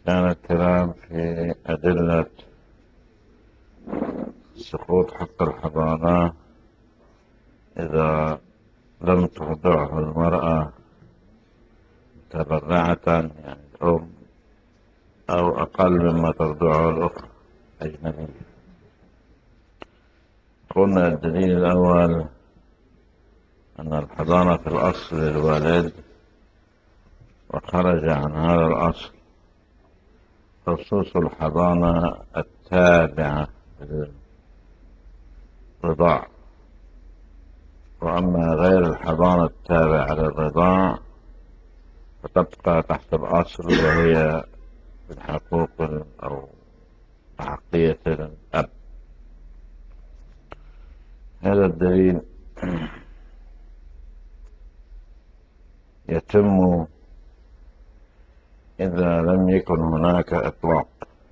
كان الكلام في أدلة سقوط حق الحضانة إذا لم ترضعه المرأة تبرعة، يعني الأم، أو أقل مما ترضعه الأخرى أجنبية. قلنا الدليل الأول أن الحضانة في الأصل للوالد، وخرج عن هذا الأصل خصوص الحضانة التابعة للرضاع، وأما غير الحضانة التابعة للرضاع فتبقى تحت الأصل، وهي بالحقوق أو أحقية الأب. هذا الدليل يتم إذا لم يكن هناك إطلاق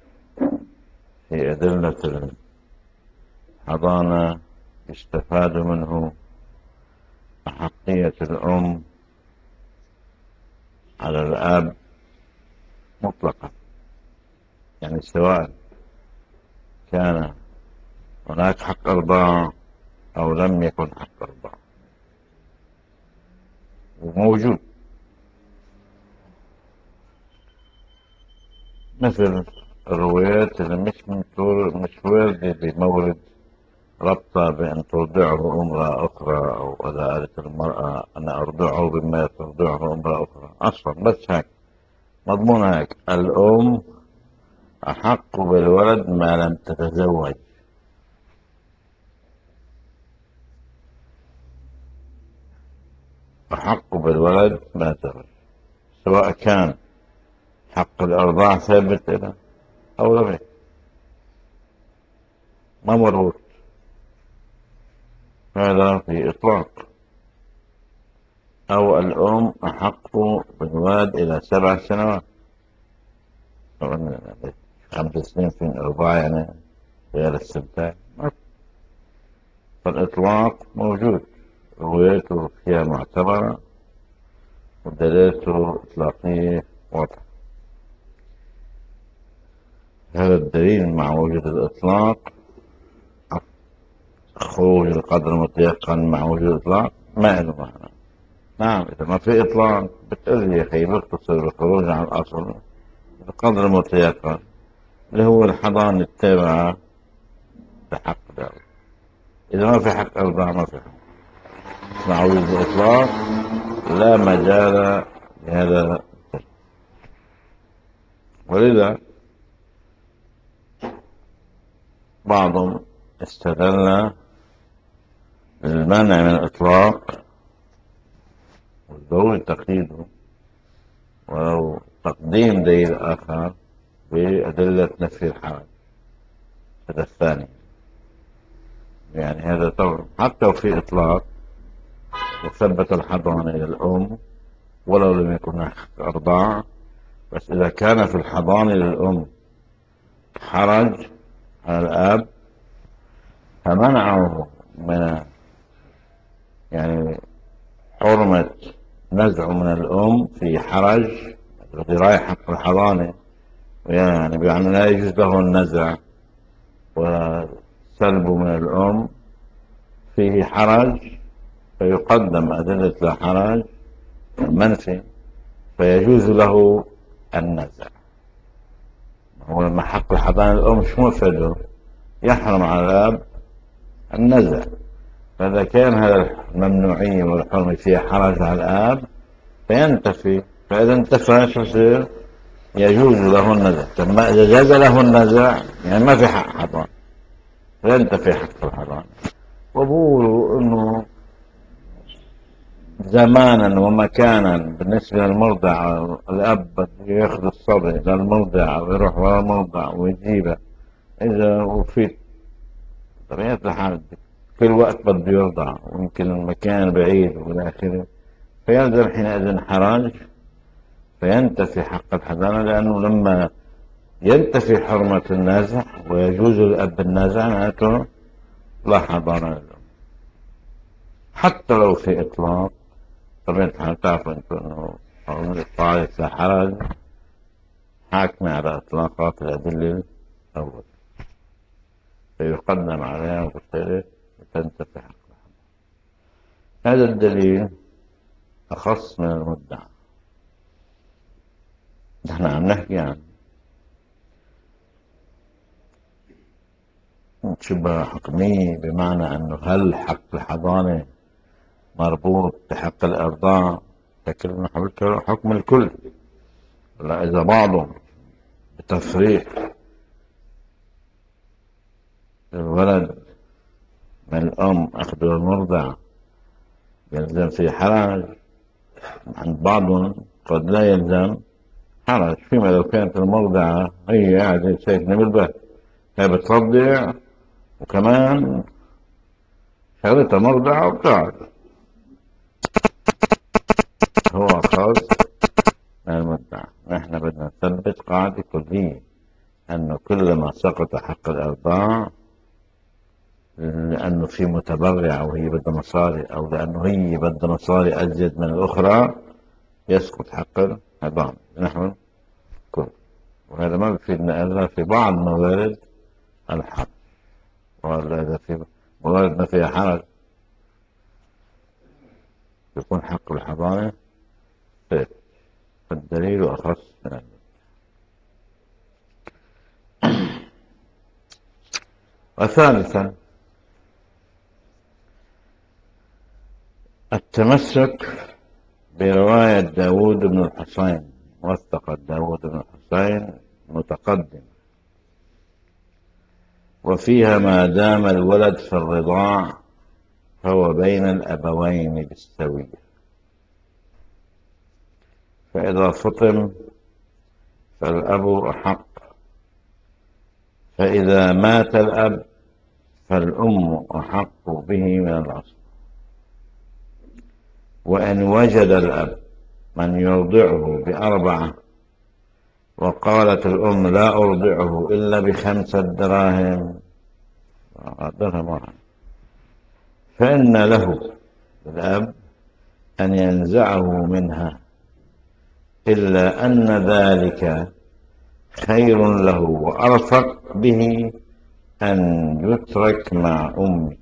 في أدلة الحضانة يستفاد منه أحقية الأم على الأب مطلقا، يعني سواء كان هناك حق إرضاع أو لم يكن حق إرضاع، وموجود. مثل الروايات اللي مش واردة بمورد ربطة بأن ترضعه امرأة أخرى، أو إذا قالت المرأة أنا أرضعه بما ترضعه امرأة أخرى، أصلا بس هيك مضمون هيك: الأم أحق بالولد ما لم تتزوج. أحق بالولد ما تزوج، سواء كان حق الإرضاع ثابت له أو لم يكن، ما مربوط. هذا في إطلاق. أو الأم أحق بالولد إلى 7 سنوات، طبعا 5 سنين في الإرضاع يعني غير السبتين. فالإطلاق موجود، روايته فيها معتبرة ودلالته إطلاقية واضحة. هذا الدليل مع وجود الإطلاق، خروج القدر متيقن مع وجود الإطلاق ما له معنى. نعم، إذا ما في إطلاق بتقول لي يا أخي بتصير الخروج عن الأصل القدر المتيقن اللي هو الحضانة التابعة بحق ذلك. إذا ما في حق إرضاع ما في حق. مع وجود الإطلاق لا مجال لهذا. ولذا بعضهم استدل بالمنع من الإطلاق والضروري تقييده، ولو تقديم دليل آخر بأدلة نفي الحرج. هذا الثاني، يعني هذا طبعا حتى وفي إطلاق وثبت الحضانة للأم ولو لم يكن هناك إرضاع، بس إذا كان في الحضانة للأم حرج على الأب فمنعه من، يعني حرمة نزعه من الأم في حرج الذي رايح حق الحضانة، يعني بأن لا يجوز له النزع وسلبه من الأم فيه حرج، فيقدم أدلة لا حرج منفي فيجوز له النزع. هو لما حق الحضانة الأم شو مفيده؟ يحرم على الأب النزع. فإذا كان هذا الممنوعية والحرمة فيها حرج على الأب فينتفي، فإذا انتفى شو يصير؟ يجوز له النزع. طب ما إذا جاز له النزع يعني ما في حق حضانة، فينتفي حق الحضانة. وبقولوا إنه زمانا ومكانا بالنسبة للمرضع الأب بده ياخذ الصبي للمرضع ويروح ورا المرضع ويجيبه إذا وفي طبيعة الحال كل وقت بده يرضع ويمكن المكان بعيد وإلى آخره، فيلزم حينئذ حرج فينتفي حق الحضانة، لأنه لما ينتفي حرمة النازع ويجوز للأب النازع معناته لا حضانة له. حتى لو في إطلاق طبيعة الحال تعرفوا أنتم أنه قاعدة لا حرج حاكمة على إطلاقات الأدلة الأول، فيقدم عليها وبالتالي تنتفي حق الحضانة. هذا الدليل أخص من المدعى. نحن عم نحكي عن شبه حكمية، بمعنى أنه هل حق الحضانة مربوط بحق الإرضاع؟ لكن حكم الكل. لا، إذا بعضهم بتصريح الولد من الأم أخذ المرضع يلزم في حرج، عند بعضهم قد لا يلزم حرج، فيما لو كانت المرضعة هي قاعدة ساكنة بالبيت، هي بترضع وكمان شغلتها مرضعة وبتقعد، هو خاص من المرضعة. نحن بدنا نثبت قاعدة كلية أنه كلما سقط حق الإرضاع لأنه في متبرع وهي بدها مصاري، أو لأنه هي بدها مصاري أزيد من الأخرى، يسقط حق الحضانة نحو الكل. وهذا ما بفيدنا إلا في بعض موارد الحرج، ولا إذا في موارد ما فيها حرج يكون حق الحضانة ثابت، فالدليل أخص من المدة. وثالثا التمسك برواية داود بن الحصين، وثق داود بن الحصين متقدم، وفيها ما دام الولد في الرضاع فهو بين الأبوين بالسوية، فإذا فطم فالأب أحق، فإذا مات الأب فالأم أحق به من العصر، وإن وجد الأب من يرضعه ب4 وقالت الأم لا أرضعه إلا ب5 دراهم، فإن له الأب أن ينزعه منها، إلا أن ذلك خير له وأرفق به أن يترك مع أمه.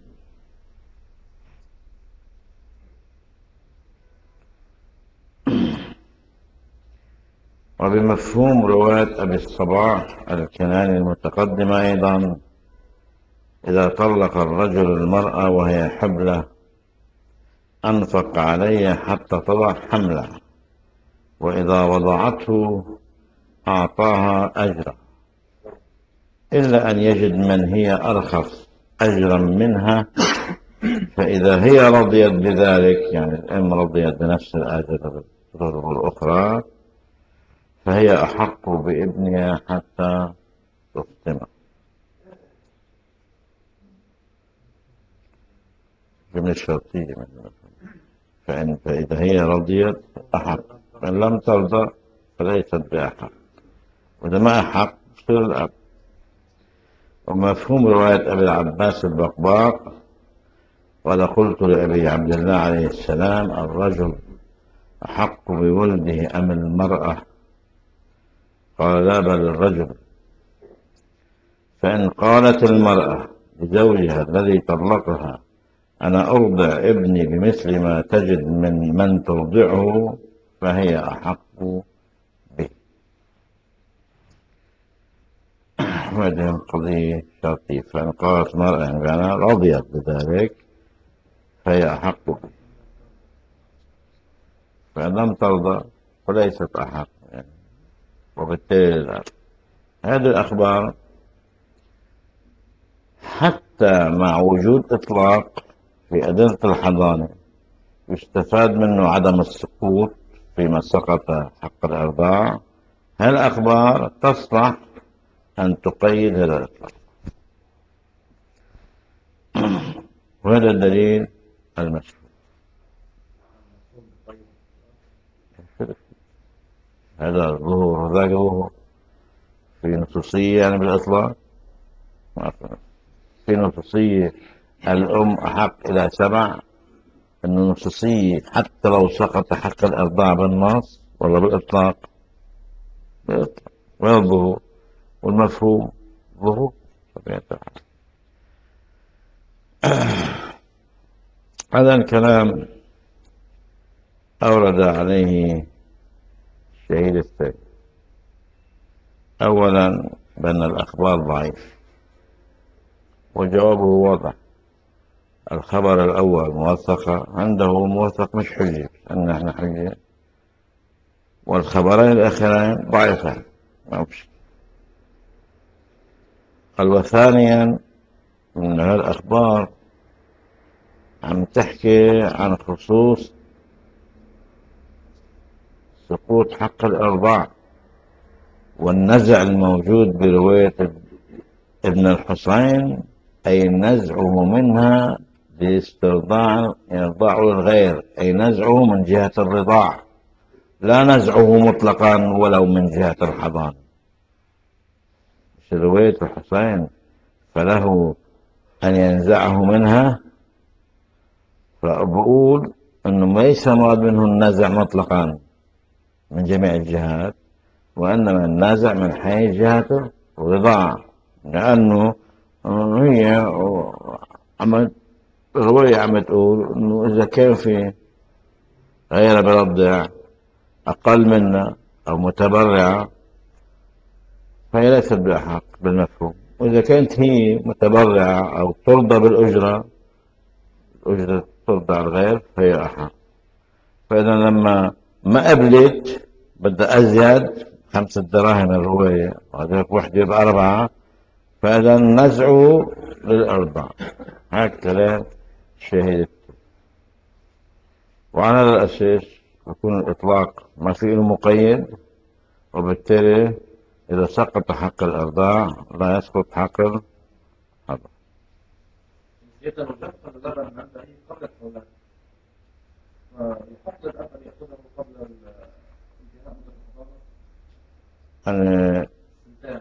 وبمفهوم رواية أبي الصباح الكناني المتقدمة أيضا، إذا طلق الرجل المرأة وهي حبلة أنفق عليها حتى تضع حملها، وإذا وضعته أعطاها أجرا، إلا أن يجد من هي أرخص أجرا منها، فإذا هي رضيت بذلك، يعني الأم رضيت بنفس الأجر الأخرى، فهي أحق بابنها حتى تفطمه. جملة شرطية مثلا، فإذا هي رضيت أحق، فإن لم ترضى فليست بأحق، وإذا ما أحق يصير الأب. ومفهوم رواية أبي العباس البقباق، وأنا قلت لأبي عبد الله عليه السلام الرجل أحق بولده أم المرأة؟ قال لا، بل الرجل. فإن قالت المرأة لزوجها الذي طلقها أنا أرضع ابني بمثل ما تجد من ترضعه، فهي أحق به. وهذه القضية شرطية، فإن قالت المرأة يعني أنا رضيت بذلك فهي أحق به، فإن لم ترضى فليست أحق يعني. وبالتالي هذه الأخبار حتى مع وجود إطلاق في أدلة الحضانة يستفاد منه عدم السقوط فيما سقط حق الإرضاع. هالأخبار تصلح أن تقيد هذا الإطلاق، وهذا الدليل المشهور. هذا ظهور ذاك ظهور في نصوصية يعني بالإطلاق، في نصوصية الأم أحق إلى 7، النصوصية حتى لو سقط حق الإرضاع بالنص ولا بالإطلاق؟ بالإطلاق. وين الظهور؟ والمفهوم ظهور طبيعة الحال. هذا الكلام أورد عليه الشهيد الثاني أولا بأن الأخبار ضعيف، وجوابه واضح. الخبر الأول موثقة عنده، موثق مش حجة أن احنا حجة، والخبرين الآخرين ضعيفان ما مشكلة. قال وثانيا أن هالأخبار عم تحكي عن خصوص سقوط حق الإرضاع والنزع الموجود برواية ابن الحسين، أي نزعه منها لاسترضاع يرضع الغير، أي نزعه من جهة الرضاع، لا نزعه مطلقا ولو من جهة الحضانة. مش رواية الحسين فله أن ينزعه منها، فبقول أنه ليس مراد منه النزع مطلقا من جميع الجهات، وإنما النازع من حيث جهة الرضاعة، لأنه هي عم الرواية عم تقول إنه إذا كان في غير برضع أقل منا أو متبرعة فهي ليست بأحق بالمفهوم، وإذا كانت هي متبرعة أو ترضى بالأجرة، الأجرة ترضى الغير فهي أحق. فإذا لما ما قبلت بدها أزيد 5 دراهم الرواية، وهذاك وحدة ب4، فإذا نزعه للأربع. هذا كلام شهيد. وعلى هذا الأساس يكون الإطلاق ما فيه مقيد، وبالتالي إذا سقط حق الإرضاع لا يسقط حق الحضر. يتوجب اللبن عند قبل الحولان، ويفضل الأب أن يأخذه قبل انتهاء مدة الحضانة. لا،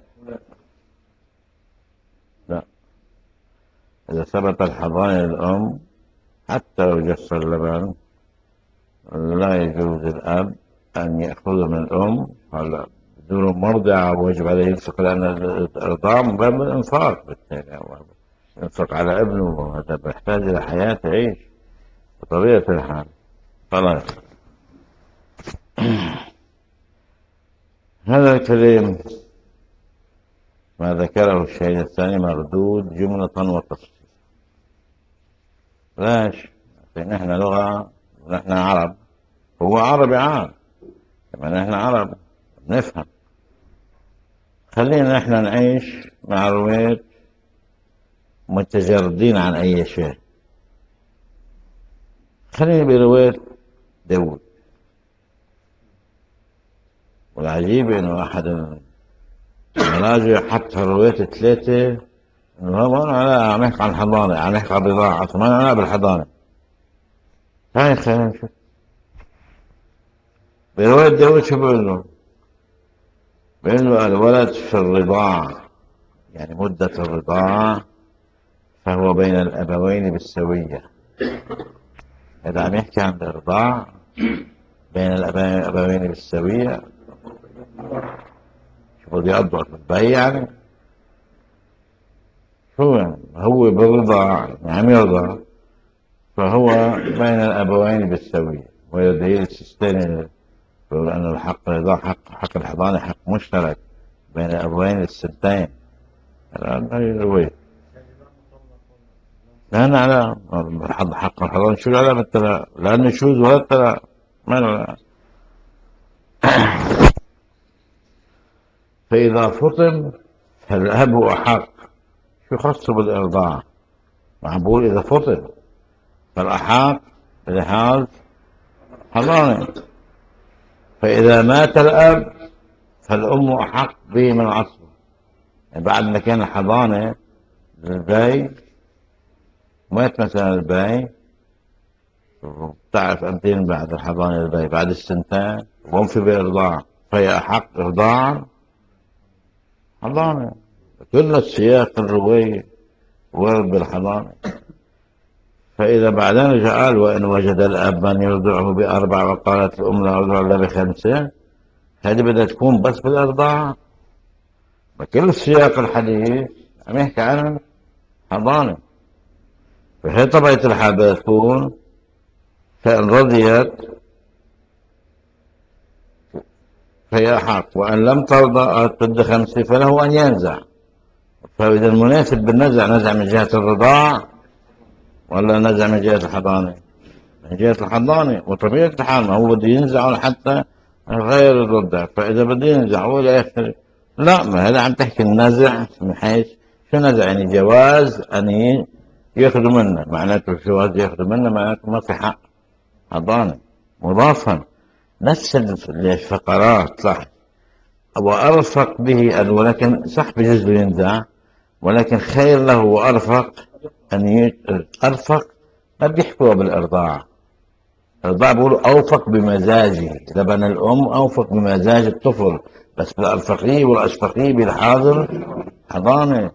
إذا ثبت الحضانة للأم حتى لو جف اللبن لا يجوز الأب أن يأخذه من الأم. هلا بدون مرضعة ويجب عليه ينفق، لأن الإرضاع من باب الإنفاق، بالتالي هو ينفق على ابنه، وهذا بيحتاج إلى حياة تعيش بطبيعة الحال. خلاص. هذا الكلام ما ذكره الشهيد الثاني مردود جملة وتفصيل. ليش؟ لأن نحن لغة، نحن عرب، هو عربي عام، كما نحن عرب نفهم. خلينا نحن نعيش مع رواية متجردين عن أي شيء. خلينا برواية داود. والعجيب إنه أحد المراجع حط في الرواية 3 إنه هو أنا عم يحكي عن الحضانة، عم يحكي عن الرضاعة، ما أنا بالحضانة. هاي خلينا نشوف برواية داود شو بيقول له؟ بيقول له الولد في الرضاعة، يعني مدة الرضاعة، فهو بين الأبوين بالسوية. إذا عم يحكي عن الرضاع بين الأبوين بالسوية، شو بده يقضوا بالبي يعني؟ شو يعني؟ هو بالرضاع عم يرضع، فهو بين الأبوين بالسوية. وهذا دليل السيستاني بيقول أن الحق الرضاع حق الحضانة حق مشترك بين الأبوين السنتين. هذه الرواية. لا لا حق الحضانة شو العلامة التلا؟ لأنه شوز ولا التلا ما له. فإذا فطم فالأب أحق. شو خصه بالإرضاع؟ معقول إذا فطم فالأحق لحاظ حضانة. فإذا مات الأب فالأم أحق به من عصبه. يعني بعد ما كان الحضانة للبي، مات مثلا البي، بتعرف أمتين بعد الحضانة للبي؟ بعد السنتين، وهم في بإرضاع، فهي أحق إرضاعا حضانة. كل السياق الرواية ورد بالحضانة. فإذا بعدين جاء قال وإن وجد الأب من يرضعه ب4 وقالت الأم لا أرضع إلا ب5، هذه بدها تكون بس بالإرضاع فكل سياق الحديث عم يحكي عن حضانة. فهي طبيعة الحال بتكون فإن رضيت فهي حق، وإن لم ترضى ضد 5 فله أن ينزع. فإذا المناسب بالنزع نزع من جهة الرضاع ولا نزع من جهة الحضانة؟ من جهة الحضانة. وطبيعة الحال ما هو بده ينزع حتى غير الرضع، فإذا بده ينزع ولا يختلف. لا، ما هذا عم تحكي النزع من حيث شو نزع؟ يعني جواز أن ياخذوا منه، معناته جواز ياخذوا منه معناته ما في حق حضانة. مضافا نفس الفقرات صح، وأرفق به ولكن صح بجوز ينزع، ولكن خير له وأرفق أن أرفق ما بيحكوا بالإرضاع. الإرضاع بيقولوا أوفق بمزاجه، لبن الأم أوفق بمزاج الطفل، بس بالأرفقية والأشفقية بالحاضر حضانة.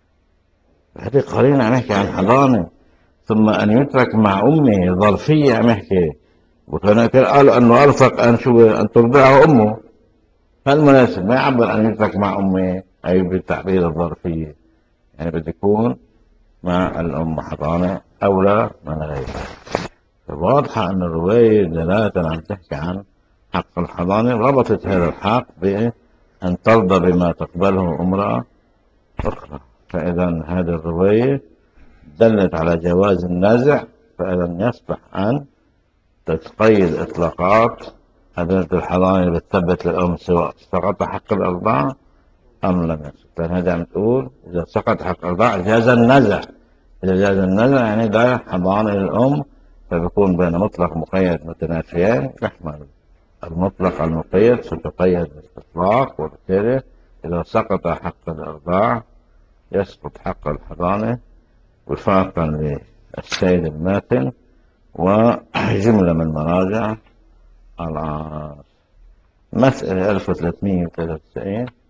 هذه قرينة عم يحكي عن حضانة. ثم أن يترك مع أمه ظرفية عم يحكي، قالوا أنه أرفق أن شو أن ترضعه أمه. فالمناسب ما يعبر أن يترك مع أمه أي بالتعبير الظرفية، يعني بده يكون مع الأم حضانة أولى من غيرها. واضحة أن الرواية دلالة عم تحكي عن حق الحضانة، ربطت هذا الحق بأن ترضى بما تقبله امرأة أخرى. فإذا هذه الرواية دلت على جواز النزع، فإذا يصلح أن تتقيد إطلاقات أدلة الحضانة بتثبت للأم سواء سقط حق الإرضاع أم لم يسقط. لأن هذا عم تقول إذا سقط حق الإرضاع جاز النزع. إذا جاز النزع يعني لا حضانة للأم، فبيكون بين مطلق مقيد متنافيان، يحمل المطلق المقيد ستقيد الاستطلاق، وبالتالي إذا سقط حق الإرضاع يسقط حق الحضانة وفاقا للسيد الماتن وجملة من مراجع العاص. مسألة 1393